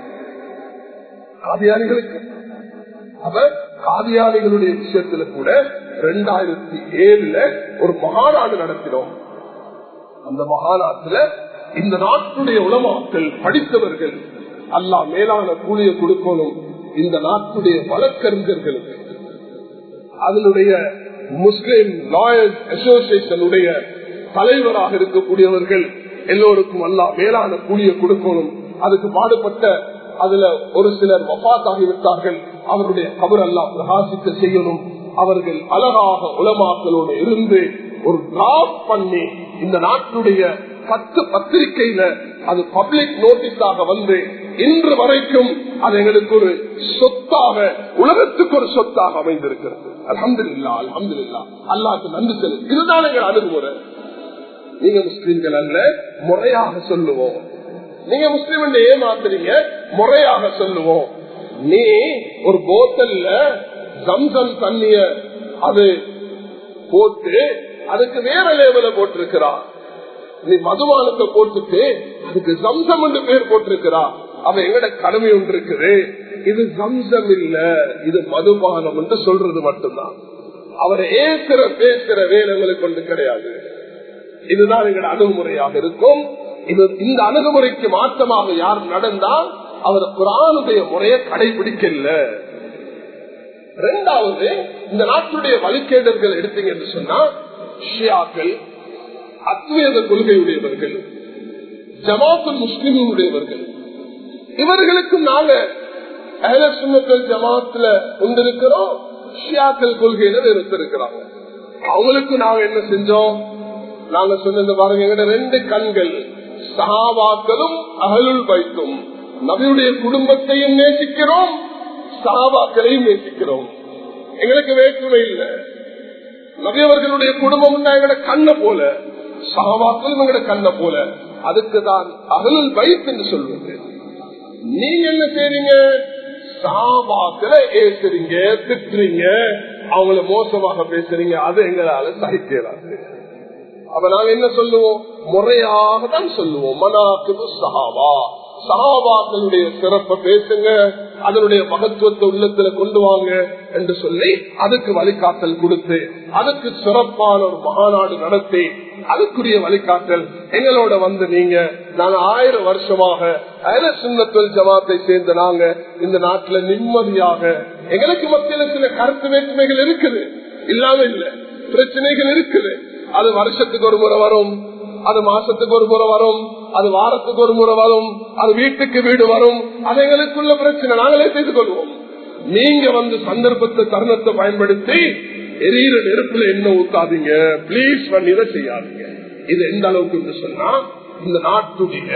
Speaker 1: காதியானிகளுக்கு அப்ப காதியானிகளுடைய விஷயத்துல கூட இரண்டாயிரத்தி ஏழுல ஒரு மகாநாடு நடத்தினோம். அந்த மகாநாட்டுல இந்த நாட்டுடைய உலமாக்கள் படித்தவர்கள் அல்லாஹ் மேலான கூலியை கொடுக்கணும். இந்த நாட்டுடைய வழக்கறிஞர்களுக்கு அதனுடைய முஸ்லிம் லாயர்ஸ் அசோசியேஷனுடைய தலைவராக இருக்கக்கூடியவர்கள் எல்லோருக்கும் அல்லாஹ் மேலான கூலியை கொடுக்கணும். அதுக்கு பாடுபட்ட அதுல ஒரு சிலர் வஃபாத் ஆகிவிட்டார்கள். அவருடைய கபர் அல்லாஹ் பிரகாசிக்க செய்யணும். அவர்கள் அழகாக உலமாக்களோடு இருந்து ஒரு டிராஃப்ட் பண்ணி இந்த நாட்டுடைய பத்து பத்திரிகையில அது பப்ளிக் நோட்டீஸாக வந்து இன்று வரைக்கும் அது எங்களுக்கு ஒரு சொத்தாக, உலகத்துக்கு ஒரு சொத்தாக அமைந்திருக்கிறது. அல்ஹம்துலில்லாஹ், அல்ஹம்துலில்லாஹ், அல்லாஹ்வுக்கு நன்றி செலுத்து. இதுதான் எங்கள் அணுகுமுறை. நீங்க முஸ்லிம்கள் அல்ல, முறையாக சொல்லுவோம். நீங்க முஸ்லிம் ஏமாத்துறீங்க, முறையாக சொல்லுவோம். நீ ஒரு போத்தல்ல ஜம்சம் தண்ணிய அது போட்டு அதுக்கு வேற லேவல போட்டிருக்கிறா, நீ மதுபானத்தை போட்டுட்டு அதுக்கு ஜம்சம் என்று பேர் போட்டிருக்கிறா. அவன் எங்கட கடமை ஒன்று இருக்குது, இது ஜம்சம் இல்ல, இது மதுபானம் என்று சொல்றது மட்டும்தான். அவரை ஏசுற பேசுற வேலைகளுக்கு கொண்டு கிடையாது. இதுதான் எங்கட அணுகுமுறையாக இருக்கும். இது இந்த அணுகுமுறைக்கு மாற்றமாக யார் நடந்தால் அவர் குர்ஆனுடைய முறையை கடைபிடிக்கல. இரண்டாவது, இந்த நாட்டுடைய வழிகேடர்கள் எடுத்தீங்க என்று சொன்னா ஷியாக்கள், அத்வைத கொள்கையுடையவர்கள், ஜமாத்துல் முஸ்லிமுடையவர்கள், இவர்களுக்கும் நாங்க அஹ்ல சுன்னத்துல் ஜமாத்துல கொண்டிருக்கிறோம், ஷியாக்கள் கொள்கையில வெறுத்திருக்கிறாங்க. அவங்களுக்கு நாங்க என்ன செஞ்சோம்? நாங்க சொன்ன பாருங்க, எங்கட ரெண்டு கண்கள் சஹாபாக்களும் அஹ்லுல் பைத்தும், நபியுடைய குடும்பத்தையும் நேசிக்கிறோம், சஹாபாக்களையும் நேசிக்கிறோம். எங்களுக்கு வேற்றுமை இல்லை. நபி அவர்களுடைய குடும்பம் எங்கட கண்ணை போல, சஹாபாக்களும் எங்கட கண்ணை போல. அதுக்குதான் அஹ்லுல் பைத் என்று சொல்வது. நீங்க என்ன செய்றீங்க? சஹாபாக்களை ஏசுறீங்க, திட்டுறீங்க, அவங்கள மோசமாக பேசுறீங்க. அது எங்களால சகிக்கிறாது. அப்ப நாங்க என்ன சொல்லுவோம்? முறையாக தான் சொல்லுவோம். மனாகிபு ஸஹாபா, சஹாபாக்களுடைய சிறப்பை பேசுங்க, அதனுடைய மகத்துவத்தை உள்ளத்துல கொண்டு வாங்க என்று சொல்லி அதுக்கு வழிகாட்டல் கொடுத்து, அதுக்கு சிறப்பான ஒரு மகாநாடு நடத்தி அதுக்குரிய வழிகாட்டல் எங்களோட வந்து நீங்க நாங்க ஆயிரம் வருஷமாக அஹ்ல சுன்னத்துல் ஜமாத்தை சேர்ந்த நாங்க இந்த நாட்டுல நிம்மதியாக, எங்களுக்கு மத்தியில சில கருத்து வேற்றுமைகள் இருக்குது, இல்லாம இல்ல, பிரச்சனைகள் இருக்குது. அது வருஷத்துக்கு ஒரு முறை வரும், அது மாசத்துக்கு ஒரு முறை வரும், அது வாரத்துக்கு ஒரு முறை வரும், அது வீட்டுக்கு வீடு வரும். அது எங்களுக்குள்ள பிரச்சனை, நாங்களே செய்து கொள்வோம். நீங்க வந்து சந்தர்ப்பத்தை தருணத்தை பயன்படுத்தி எரியிற நெருப்புல என்ன ஊத்தாதீங்க பிளீஸ், பண்ணி இதை செய்யாதீங்க. இது எந்த அளவுக்கு சொன்னா, இந்த நாட்டுடைய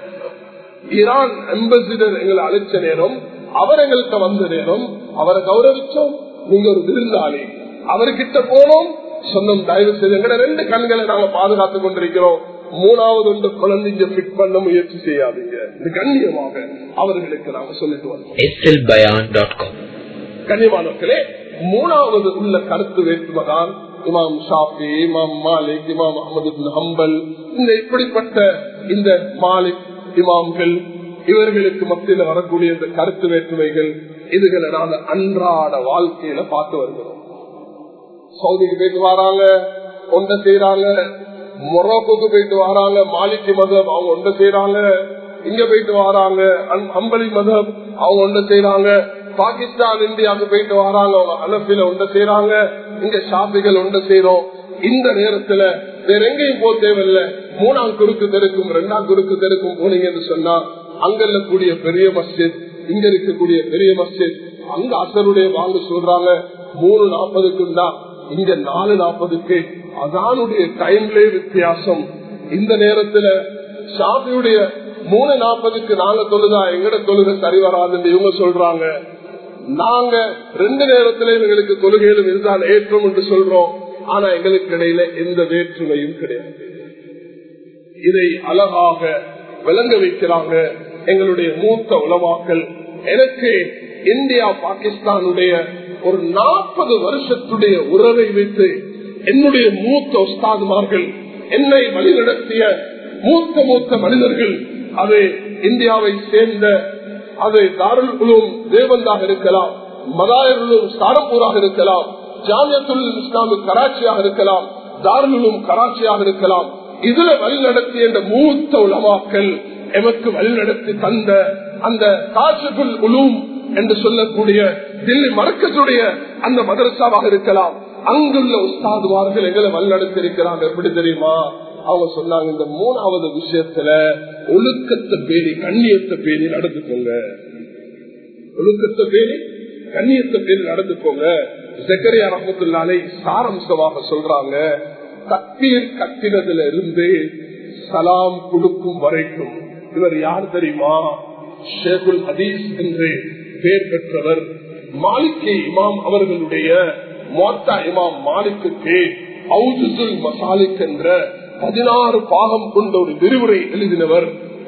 Speaker 1: ஈரான் அம்பாசிடர் எங்களை அழைச்ச நேரம், அவர் எங்கள்கிட்ட வந்த நேரம் அவரை கௌரவிச்சோம். நீங்க ஒரு விருந்தாளி, அவர்கிட்ட போனோம், சொன்னோம் தயவு செய்து எங்கட ரெண்டு கண்களை நாங்க பாதுகாத்துக் கொண்டிருக்கிறோம், மூணாவது ஒன்று குழந்தைங்க பிட் பண்ண முயற்சி செய்யாதீங்க. இது கண்ணியமாக அவர்களுக்கு நாங்க சொல்லிட்டு வந்தோம். கண்ணியமானவர்களே, மூணாவது உள்ள கருத்து வேற்றுமைதான் இமாம் ஷாஃபி, இமாம் மாலிக், இமாம் அஹ்மது இப்னு ஹம்பல், இந்த இப்படிப்பட்ட இந்த மாலிக் இமாம்கள், இவர்களுக்கு மத்தியில் வரக்கூடிய இந்த கருத்து வேற்றுமைகள், இதுகளை நாங்க அன்றாட வாழ்க்கையில பார்த்து வருகிறோம். சவுதிக்கு போயிட்டு வராங்க, ஒன்றை செய்யறாங்க, மொரோக்கோக்கு போயிட்டு வராங்க, மாலிகி மதம் அவங்க ஒன்றை செய்யறாங்க, இங்க போயிட்டு வராங்க ஹம்பலி மதம் அவங்க ஒன்றை செய்யறாங்க, பாகிஸ்தான் இந்தியாவுக்கு போயிட்டு வராங்க, அவங்க ஹனஃபில ஒன்றை செய்யறாங்க, இங்க ஷாஃபிகள் ஒன்றை செய்யறோம். இந்த நேரத்துல வேற எங்கேயும் போக தேவையில்லை, மூணாம் குறுக்கு தெருக்கும் ரெண்டாம் குறுக்கு தெருக்கும் போனீங்கன்னு சொன்னா அங்க கூடிய பெரிய மஸ்ஜித், இங்க இருக்கக்கூடிய பெரிய மஸ்ஜித், அங்க அசருடைய வாங்க சொல்றாங்க மூணு நாற்பதுக்கும் தான், இங்க நாலு நாற்பதுக்கு. அதானுடைய டைம்லே வித்தியாசம். இந்த நேரத்துல ஷாஃபியுடைய மூணு நாற்பதுக்கு நாங்க தொழுதா எங்கட தொழுகை சரி வராதுன்னு இவங்க சொல்றாங்க. நாங்க ரெண்டு நேரத்திலே எங்களுக்கு தொழுகையிலும் இதுதான் ஏற்றம் என்று சொல்றோம். ஆனா எங்களுக்கு இடையில எந்த வேற்றுமையும் கிடையாது. இதை அழகாக விளங்க வைக்கிறாங்க எங்களுடைய மூத்த உலமாக்கள். எனக்கு இந்தியா பாகிஸ்தானுடைய ஒரு நாற்பது வருஷத்துடைய உறவை வைத்து என்னுடைய மூத்த உஸ்தாதுமார்கள், என்னை வழிநடத்திய மூத்த மூத்த மனிதர்கள், அது இந்தியாவை சேர்ந்த அது தாருல் உலூம் தேவந்தாக இருக்கலாம், மதாயர் உலூம் சாரம்பூராக இருக்கலாம், ஜாமியத்துல் இஸ்லாமிக் கராச்சியாக இருக்கலாம், தாருல் உலூம் கராச்சியாக இருக்கலாம், இதுல வழிநடத்திய இந்த மூத்த உலமாக்கள் எமக்கு வழிநடத்தி தந்த அந்த காஷிபுல் உலூம் என்று சொல்லக்கூடிய தில்லி மர்கஸுடைய அந்த மதரசாவாக இருக்கலாம், அங்குள்ள உஸ்தாதுமார்கள் எங்களை வழிநடத்தி இருக்கிறாங்க. எப்படி தெரியுமா? அவங்க சொன்னாங்க, இந்த மூணாவது விஷயத்துல ஒழுக்கத்தை பேணி கண்ணியத்தை பேணி நடந்துக்கோங்க, ஒழுக்கத்தை பேணி கண்ணியத்தை பேணி நடந்துக்கோங்க. ஜக்கரியா ரஹ்மத்துல்லாஹி சாரம்சமாக சொல்றாங்க, தக்பீர் கட்டினதுல இருந்து சலாம் கொடுக்கும் வரைக்கும் இவர் யார் தெரியுமா? ஷேகுல் ஹதீஸ் என்று பெயர் பெற்றவர். மாலிகி இமாம் அவர்களுடைய மோத்தா இமாம் மாலிக்கு அவுஜுல் மசாலிக் என்ற பதினாறு பாகம் கொண்ட ஒரு விரிவுரை எழுதினவர்.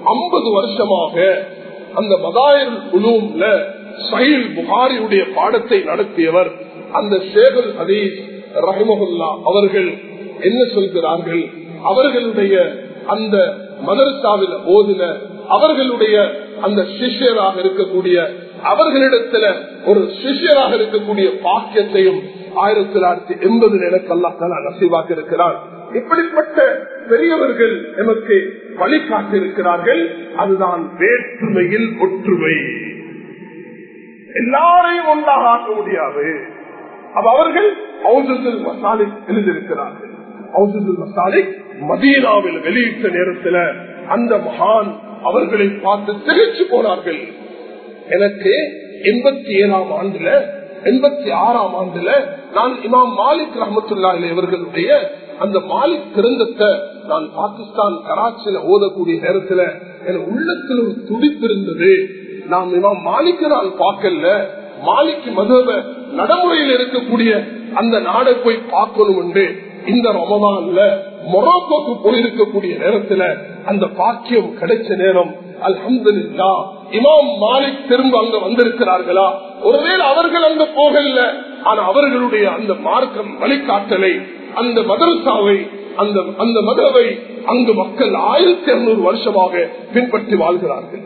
Speaker 1: ஐம்பது வருஷமாக அந்த மதாயிர் உலூம்ல சஹீஹ் புகாரியுடைய பாடத்தை நடத்தியவர் அந்த ஷேகுல் ஹதீஸ் ரஹிமஹுல்லா அவர்கள் என்ன சொல்கிறார்கள்? அவர்களுடைய அந்த மதரசாவில் ஓதின அவர்களுடைய அந்த சிஷ்யராக இருக்கக்கூடிய அவர்களிடத்துல ஒரு சிஷ்யராக இருக்கக்கூடிய பாக்கியத்தையும் ஆயிரத்தி தொள்ளாயிரத்தி எண்பதுல எனக்கு அல்லாஹ் தஆலா நசீபாக்கி இருக்கிறார். இப்படிப்பட்ட பெரியவர்கள் நமக்கு வழிகாட்டி இருக்கிறார்கள். அதுதான் வேற்றுமையில் ஒற்றுமை. எல்லாரையும் ஒன்றாக ஆக்க முடியாது. அப்ப அவர்கள் ஔசதுல் மசாலிக் எழுதியிருக்கிறார்கள். ஔசதுல் மசாலிக் மதீனாவில் வெளியிட்ட நேரத்தில் அந்த மகான் அவர்களை பார்த்து திகைச்சு போனார்கள். எனக்கு எண்பத்தி ஏழாம் ஆண்டுல எண்பத்தி ஆறாம் ஆண்டுல நான் இமாம் மாலிக் ரஹ்மத்துல்லாஹி அலைஹி அவர்களுடைய அந்த மாலிக் கிரந்தத்தை நான் பாகிஸ்தான் கராச்சியில ஓதக்கூடிய நேரத்துல என் உள்ளத்தில் ஒரு துடிப்பு இருந்தது. நாம் இமாம் மாலிக்கு நான் பார்க்கல, மாலிக்கு மதவ நடைமுறையில் இருக்கக்கூடிய அந்த நாடை போய் பார்க்கணும் என்று இந்த ரமதான்ல மொரோக்கோக்கு போயிருக்கக்கூடிய நேரத்துல அந்த பாக்கியம் கிடைச்ச நேரம் அல்ஹம்துலில்லாஹ் இமாம் மாலிக் திரும்ப அங்க வந்திருக்கிறார்களா? ஒருவேளை அவர்கள் அங்க போகல, ஆனா அவர்களுடைய அந்த மார்க்கம் வழிகாட்டலை அந்த மதரசாவை அந்த அந்த மதவை அங்கு மக்கள் ஆயிரத்தி இருநூறு வருஷமாக பின்பற்றி வாழ்கிறார்கள்.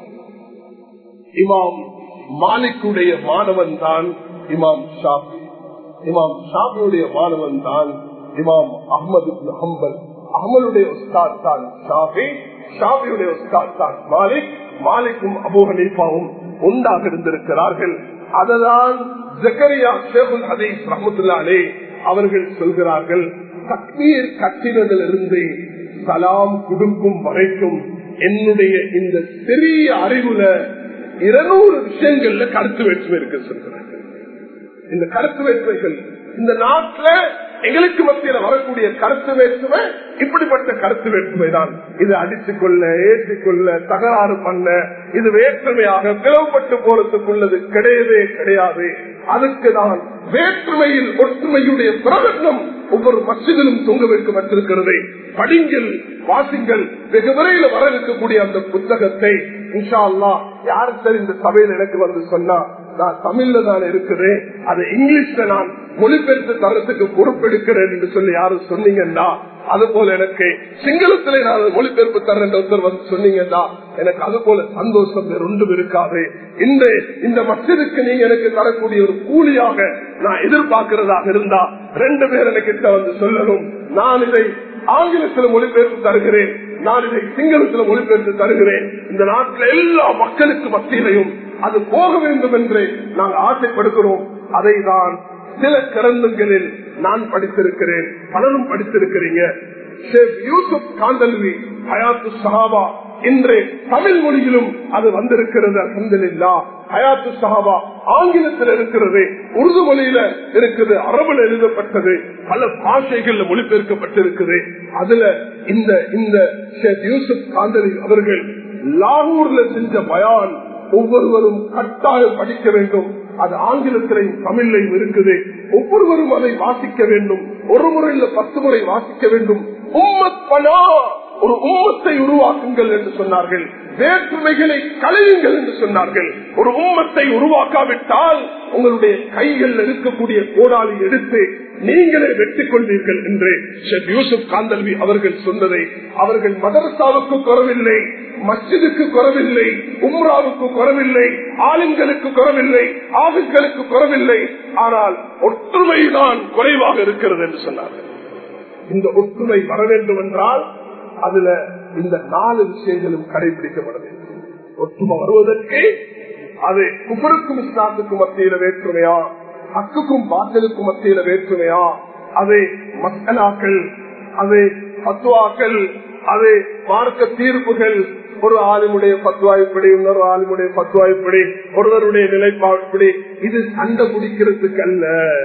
Speaker 1: இமாம் மாலிக்குடைய மாணவன் தான் இமாம் ஷாஃபி. இமாம் ஷாஃபியுடைய மாணவன் தான் இமாம் அஹ்மது இப்னு ஹம்பல். அஹ்மதுடைய உஸ்தாத் தான் ஷாஃபி, ஷாஃபியுடைய உஸ்தாத் தான் மாலிக். மாலிக்கும் அபூ ஹனீஃபாவும் ஒன்றாக இருந்திருக்கிறார்கள். அததான் ஜக்கரியா ஷேகுல் ஹதீஸ் ரஹ்மத்துல்லாஹி அலைஹி அவர்கள் சொல்கிறார்கள், தக்பீர் கட்டினதிலிருந்து சலாம் கொடுக்கும் வரைக்கும் என்னுடைய இந்த சிறிய அறிவுல இருநூறு விஷயங்கள்ல கருத்து வேற்றுமை இருக்கு சொல்கிறார்கள். இந்த கருத்து வேற்றுமைகள் இந்த நாட்டில் எங்களுக்கு மத்தியில வரக்கூடிய கருத்து வேற்றுமை இப்படிப்பட்ட கருத்து வேற்றுமை தான். இது அடித்துக்கொள்ள ஏற்றிக்கொள்ள தகராறு பண்ண இது வேற்றுமையாக பிளவுபட்டு போறதுக்குள்ளது கிடையவே கிடையாது. அதுக்கு தான் வேற்றுமையில் ஒற்றுமையுடைய பிரகடனம் ஒவ்வொரு மஸ்ஜிதிலும் தொங்க வைக்கப்பட்டிருக்கிறது. படிங்கள், வாசிங்கள். வெகு விரைவில் வர இருக்கக்கூடிய அந்த புத்தகத்தை இன்ஷா அல்லாஹ் யாரு சார் இந்த சபையில் எனக்கு வந்து சொன்னா நான் தமிழ்ல தான் இருக்கிறேன், அது இங்கிலீஷ்ல நான் மொழிபெயர்த்து தரத்துக்கு பொறுப்பெடுக்கிறேன் என்று சொல்லி யாரும் சொன்னீங்கன்னா, அது போல எனக்கு சிங்களத்திலே நான் மொழிபெயர்ப்பு தரேன் ஒருத்தர் வந்து சொன்னீங்கன்னா எனக்கு அது போல சந்தோஷம் வேறு ஒன்றும் இருக்காது. இந்த இந்த மஸ்ஜிதுக்கு நீங்க எனக்கு தரக்கூடிய ஒரு கூலியாக நான் எதிர்பார்க்கிறதாக இருந்தா ரெண்டு பேர் எனக்கு வந்து சொல்லணும், நான் இதை ஆங்கிலத்தில் மொழிபெயர்த்து தருகிறேன், நான் இதை சிங்களத்தில் மொழிபெயர்த்து தருகிறேன். இந்த நாட்டில் எல்லா மக்களுக்கு மத்தியிலையும் அது போக வேண்டும் என்று நாங்கள் ஆசைப்படுகிறோம். அதை தான் சில கிரந்தங்களில் நான் படித்திருக்கிறேன், பலரும் படித்திருக்கிறீங்க. ஷேக் யூசுப் காந்தல்வி ஹயாத்து சஹாபா இன்று தமிழ் மொழியிலும் அது வந்திருக்கிறது. அல்ஹம்துலில்லாஹ். ஹயாத்து சஹாபா ஆங்கிலத்தில் இருக்கிறது, உருது மொழியில இருக்குது, அரபுல எழுதப்பட்டது, பல பாஷைகள்ல மொழிபெயர்க்கப்பட்டிருக்குது. அதுல இந்த இந்த ஷேக் யூசுப் காந்தல்வி அவர்கள் லாகூர்ல செஞ்ச பயான் ஒவ்வொருவரும் கட்டாயம் படிக்க வேண்டும். அது ஆங்கிலத்திலையும் தமிழையும் இருக்குது. ஒவ்வொருவரும் அதை வாசிக்க வேண்டும். ஒரு முறையில் பத்து முறை வாசிக்க வேண்டும். உம்மத் பனா, ஒரு உம்மத்தை உருவாக்குங்கள் என்று சொன்னார்கள். வேற்றுமைகளை களையுங்கள் என்று சொன்னார்கள். ஒரு உம்மத்தை உருவாக்காவிட்டால் உங்களுடைய கைகள் இருக்கக்கூடிய கோடாலி எடுத்து நீங்களே வெற்றி கொண்டீர்கள் என்று ஷேக் யூசுப் காந்தல்வி அவர்கள் சொன்னதை அவர்கள் மதரசாவுக்கு குறவில்லை, மஸ்ஜிதுக்கு குறவில்லை, உம்ராவுக்கு குறவில்லை, ஆலிம்களுக்கு குறவில்லை, ஆபிஸ்களுக்கு குறவில்லை, ஆனால் ஒற்றுமைதான் குறைவாக இருக்கிறது என்று சொன்னார்கள். இந்த ஒற்றுமை வர வேண்டும் என்றால் அதுல இந்த நாலு விஷயங்களும் கடைபிடிக்கப்பட வேண்டும். ஒற்றுமை வருவதற்கு அது குஃபருக்கும் இஸ்லாத்துக்கும் மத்தியில வேற்றுமையா, ஹக்குக்கும் பாத்திலுக்கும் மத்தியில வேற்றுமையா, அது மஸ்அலாக்கள், அது ஃபத்வாக்கள், அது மார்க்க தீர்ப்புகள், ஒரு ஆலிமுடைய ஃபத்வா இப்படி, இன்னொரு ஆலிமுடைய ஃபத்வா இப்படி, ஒருவருடைய நிலைப்பாடு இப்படி, இது சண்டை பிடிக்கிறதுக்கு அல்ல.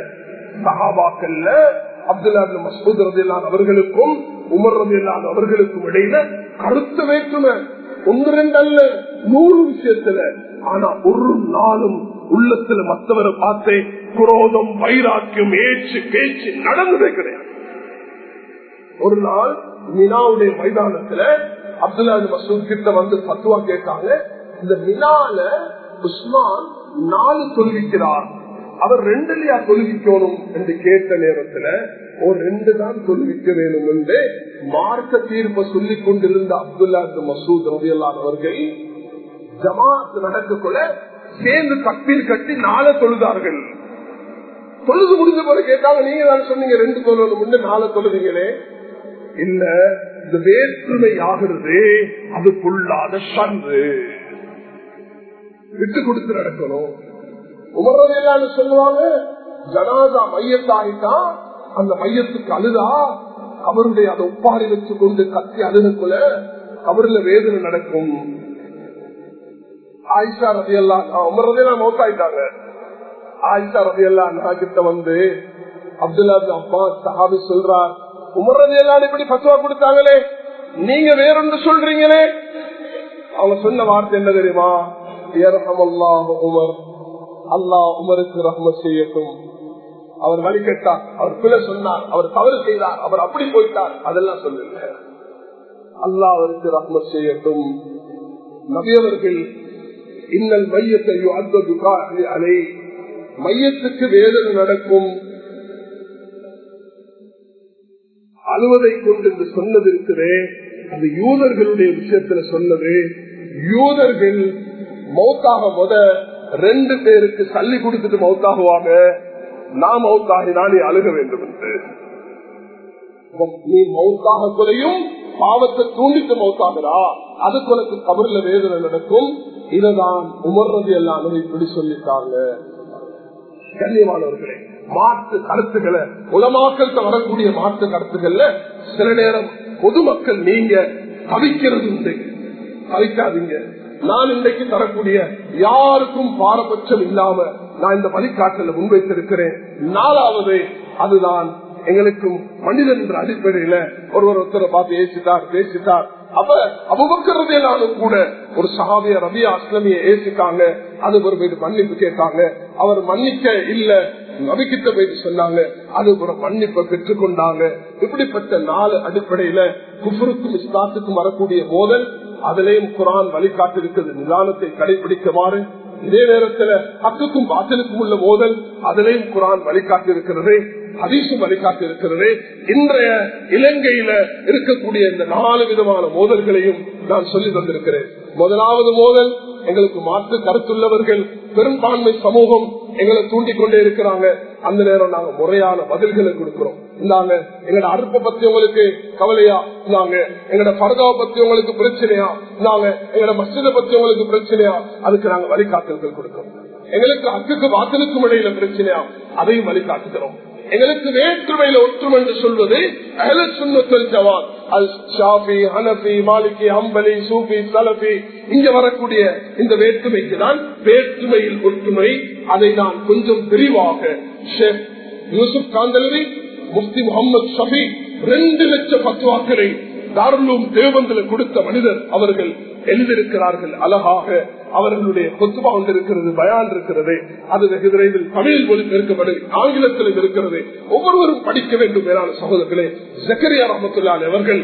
Speaker 1: சஹாபாக்கள்ல அப்துல்லா இப்னு மஸ்ஊத் ரலியல்லாஹு அவர்களுக்கும் உமர் ரலியல்லாஹு அவர்களுக்கும் இடையில கருத்து வேற்றுமை ஒன்று ரெண்டு அல்ல, நூறு விஷயத்துல. ஆனா ஒரு நாளும் உள்ளத்துல மற்றவரை பார்த்து குரோதம், வைராக்கியம், ஏச்சு பேச்சு நடந்ததே கிடையாது. ஒரு நாள் மினாவுடைய மைதானத்துல அப்துல்லா மசூத் கிட்ட வந்து பத்துவா கேட்டாங்க. இந்த மினால உஸ்மான் நாலு தொழுவிக்கிறார், அவர் ரெண்டுலயா தொழுவிக்கணும் என்று கேட்ட நேரத்துல ஒரு ரெண்டு தான் தொழுவிக்க வேணும் என்று மார்க்க தீர்ப்பை சொல்லிக் கொண்டிருந்த அப்துல்லா மசூத் ரலியல்லாஹு அவர்கள் ஜமாத் நடக்கக்குள்ள சேர்ந்து தக்பீர் கட்டி நாளை தொழுதார்கள். தொழுது முடிஞ்ச போல கேட்டாங்க, நீங்க தான் சொன்னீங்க ரெண்டு தொழுவது நாளை தொழுவீங்களே. இல்ல, இந்த வேற்றுமை ஆகிறது அது புல்லாத சன்று, விட்டு கொடுத்து நடக்கணும். உமர்றதெல்லாம் சொல்லுவாங்க, ஜனாதா மையத்தாகிட்டா அந்த மையத்துக்கு அழுதா அவருடைய அதை ஒப்பாரி வச்சு கொண்டு கத்தி அழுகக்குள்ள அவருல வேதனை நடக்கும். ஆயிஷா ரதியல்லாஹு அன்ஹா உமர்றதெல்லாம் மௌத்தாயிட்டாங்க. ஆயிஷா ரதியல்லாஹு அன்ஹா கிட்ட வந்து அப்துல்லா இப்னு அப்பாஸ் சஹாபி சொல்றார், உமர் ரலியல்லாஹு இப்படி ஃபத்வா கொடுத்தாங்களே, நீங்க வேறொன்று சொல்றீங்களே. அவங்க சொன்ன வார்த்தை என்ன தெரியுமா? யர்ஹமுல்லாஹு உமர், அல்லாஹ் உமருக்கு ரஹ்மத் செய்யட்டும். அவர் வழி கேட்டார், அவர் பிழை சொன்னார், அவர் தவறு செய்தார், அவர் அப்படி போயிட்டார், அதெல்லாம் சொல்லுங்க. அல்லாஹ் அவருக்கு ரஹ்மத் செய்யட்டும். நபியவர்கள் இன்னல் மையத்தை அலை, மையத்துக்கு வேதனை நடக்கும் அழுவதை கொண்டு என்று சொன்னது இருக்கிறே, அது யூதர்களுடைய விஷயத்துல சொன்னது. யூதர்கள் மௌத்தாக முத ரெண்டு பேருக்கு சல்லி கொடுத்துட்டு மௌத்தாகுவாங்க, நான் மௌத்தாகினா நீ அழுக வேண்டும் என்று. நீ மௌத்தாக கொலையும் பாவத்தை தூண்டிட்டு மௌத்தாகிறா, அதுக்கு உனக்கு கபர்ல வேதனை நடக்கும். இததான் உமர்றது எல்லாம் இப்படி சொல்லிட்டாங்க. கண்ணியமானவர்களே, மாற்று கருத்துக்களை உலமாக்கள் வரக்கூடிய மாற்று கருத்துக்கள்ல சில நேரம் பொதுமக்கள் நீங்க தவிக்கிறது உண்டு. தவிக்காதீங்க. நான் இன்றைக்கு தரக்கூடிய யாருக்கும் பாரபட்சம் இல்லாம நான் இந்த வழிகாட்டல முன்வைத்திருக்கிறேன். நாலாவது அதுதான் எங்களுக்கும் மனிதன் என்ற அடிப்படையில ஒருவர் ஒருத்தரை பார்த்து ஏசிட்டார் பேசிட்டார். அப்ப அபூபக்கர் கூட ஒரு சஹாபிய ரபியா அஸ்லமிய ஏசிட்டாங்க. அது ஒரு போயிட்டு மன்னிப்பு கேட்டாங்க. அவர் மன்னிக்க இல்ல, நபிக்கிட்ட போயிட்டு சொன்னாங்க, அது ஒரு மன்னிப்பை பெற்றுக்கொண்டாங்க. இப்படிப்பட்ட நாலு அடிப்படையில குஃபருக்கும் இஸ்லாத்துக்கும் வரக்கூடிய மோதல், அதிலேயும் குர்ஆன் வழிகாட்டு இருக்கிறது நிதானத்தை கடைபிடிக்குமாறு. இதே நேரத்தில் ஹக்குக்கும் பாத்திலுக்கும் உள்ள மோதல், அதிலேயும் குர்ஆன் வழிகாட்டு இருக்கிறது, ஹதீஸும் வழிகாட்டு இருக்கிறது. இன்றைய இலங்கையில இருக்கக்கூடிய இந்த நாலு விதமான மோதல்களையும் நான் சொல்லி தந்திருக்கிறேன். முதலாவது மோதல், எங்களுக்கு மாற்று கருத்துள்ளவர்கள் பெரும்பான்மை சமூகம் எங்களை தூண்டிக் கொண்டே இருக்கிறாங்க. அந்த நேரம் நாங்க முறையான பதில்களை கொடுக்கிறோம். இந்தாங்க எங்களோட அறுப்பை பத்தி உங்களுக்கு கவலையா, இந்தாங்க எங்களோட பரதாவை பத்தி உங்களுக்கு பிரச்சனையா, இந்தாங்க எங்களோட மஸ்ஜிதை பத்தி உங்களுக்கு பிரச்சனையா, அதுக்கு நாங்க வழிகாட்டல்கள் கொடுக்கிறோம். எங்களுக்கு ஹக்குக்கு வாசலுக்கும் இடையில பிரச்சனையா, அதையும் வழிகாட்டுகிறோம். எங்களுக்கு வேற்றுமையில ஒற்றுமை என்று சொல்வது அஹ்ல சுன்னத்துல் ஜமாத், அல் ஷாஃபி, ஹனஃபி, மாலிகி, ஹம்பலி, சூஃபி, சலஃபி, இங்க வரக்கூடிய இந்த வேற்றுமைக்கு தான் வேற்றுமையில் ஒற்றுமை. அதை நான் கொஞ்சம் விரிவாக ஷேக் யூசுப் காந்தலவி, முஃப்தி முகமது ஷபி ரெண்டு லட்சம் பத்துவாக்களை தாருலும் தேவந்தில கொடுத்த மனிதர் அவர்கள் எழுதியிருக்கிறார்கள். அழகாக அவர்களுடைய கொத்துபா இருக்கிறது, பயான் இருக்கிறது. அது வெகு விரைவில் தமிழ் மொழிபெயர்க்கப்படும், ஆங்கிலத்திலும் இருக்கிறது. ஒவ்வொருவரும் படிக்க வேண்டும். மேலான சகோதரர்களே, ஜக்கரியா ரஹ்மத்துல்லாஹி அவர்கள்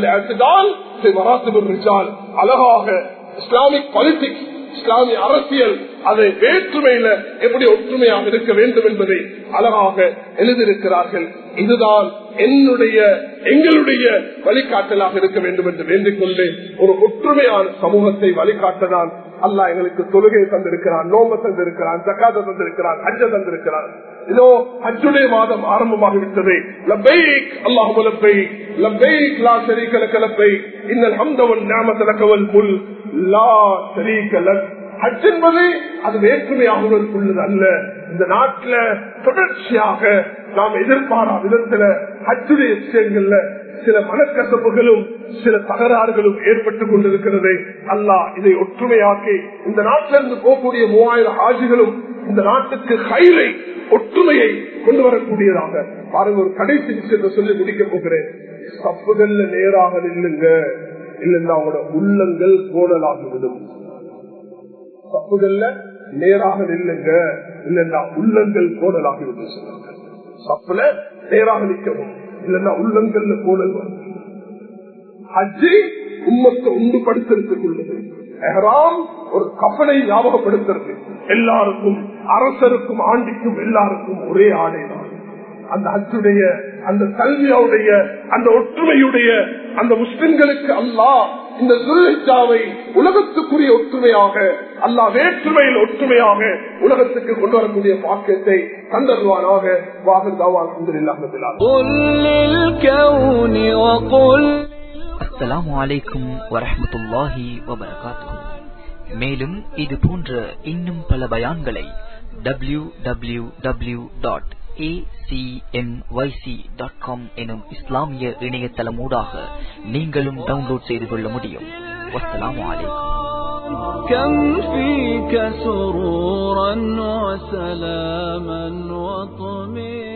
Speaker 1: அழகாக இஸ்லாமிக் பாலிடிக்ஸ், இஸ்லாமிய அரசியல், அதை வேற்றுமையில எப்படி ஒற்றுமையாக இருக்க வேண்டும் என்பதை அழகாக எழுதியிருக்கிறார்கள். இதுதான் என்னுடைய எங்களுடைய வழிகாட்டலாக இருக்க வேண்டும் என்று வேண்டிக் கொண்டு ஒரு ஒற்றுமையான சமூகத்தை வழிகாட்டதான் அல்லாஹ் எங்களுக்கு தொழுகை தந்திருக்கிறான், நோம்பு தந்திருக்கிறான், ஜக்காத்தை தந்திருக்கிறான், ஹஜ்ஜ தந்திருக்கிறான். இதோ ஹஜ்ஜுடைய மாதம் ஆரம்பமாகிவிட்டது. லப்பைக் அல்லாஹும்ம லப்பைக், லப்பைக் லா ஷரீக லக லப்பைக், இன்னல் ஹம்த வன் நிஅமத லக வல் முல்க் லா ஷரீக லக். ஹஜ் என்பது அது வேற்றுமையாகுவதற்குள்ளது அல்ல. இந்த நாட்டில் தொடர்ச்சியாக நாம் எதிர்பாரா விதத்துல ஹஜ்ஜுடைய விஷயங்கள்ல சில மனக்கசப்புகளும் சில தகராறுகளும் ஏற்பட்டுக் கொண்டிருக்கிறது. அல்லாஹ் இதை ஒற்றுமையாக்கி இந்த நாட்டிலிருந்து போகக்கூடிய மூவாயிரம் ஹாஜிகளும் இந்த நாட்டுக்கு ஹைரை ஒற்றுமையை கொண்டு வரக்கூடியதாக பாருங்க. ஒரு கடைசி விஷயத்தை சொல்லி முடிக்க போகிறேன். சப்புகள்ல நேராக நில்லுங்க, இல்லைன்னா அவங்களோட உள்ளங்கள் கோணலாகிவிடும். சப்புகள்ல நேராக நில்லுங்க, இல்லைன்னா உள்ளங்கள் கோணலாகிவிடும் சொன்னாங்க. சப்புல நேராக நிற்கவும், இல்லைன்னா உள்ளங்கள்ல கோணல் வரும். ஹஜ்ஜி உம்மத்தை உண்டுபடுத்துறதுக்குள்ளது. எஹ்ராம் ஒரு கப்பலை ஞாபகப்படுத்துறது. எல்லாருக்கும், அரசருக்கும் ஆண்டிக்கும் எல்லாருக்கும் ஒரே ஆடைதான். அந்த ஹஜ்ஜுடைய, அந்த கல்வியாவுடைய, அந்த ஒற்றுமையுடைய, அந்த முஸ்லிம்களுக்கு அல்லாஹ் இந்த துல்ஹிஜ்ஜாவை உலகத்துக்குரிய ஒற்றுமையாக, அல்லாஹ் வேற்றுமையில் ஒற்றுமையாக உலகத்துக்கு கொண்டு வரக்கூடிய பாக்கியத்தை தந்தருவானாக.
Speaker 2: அஸ்ஸலாமு அலைக்கும் வரஹ்மத்துல்லாஹி வபரகாத்துஹு. மேலும் இது போன்ற இன்னும் பல பயான்களை W W W dot A C M Y C dot com எனும் இஸ்லாமிய இணையதளமூடாக நீங்களும் டவுன்லோட் செய்து கொள்ள முடியும். வஸ்ஸலாமு அலைக்கும்.
Speaker 3: كم فيك سرورا وسلاما وطمئنا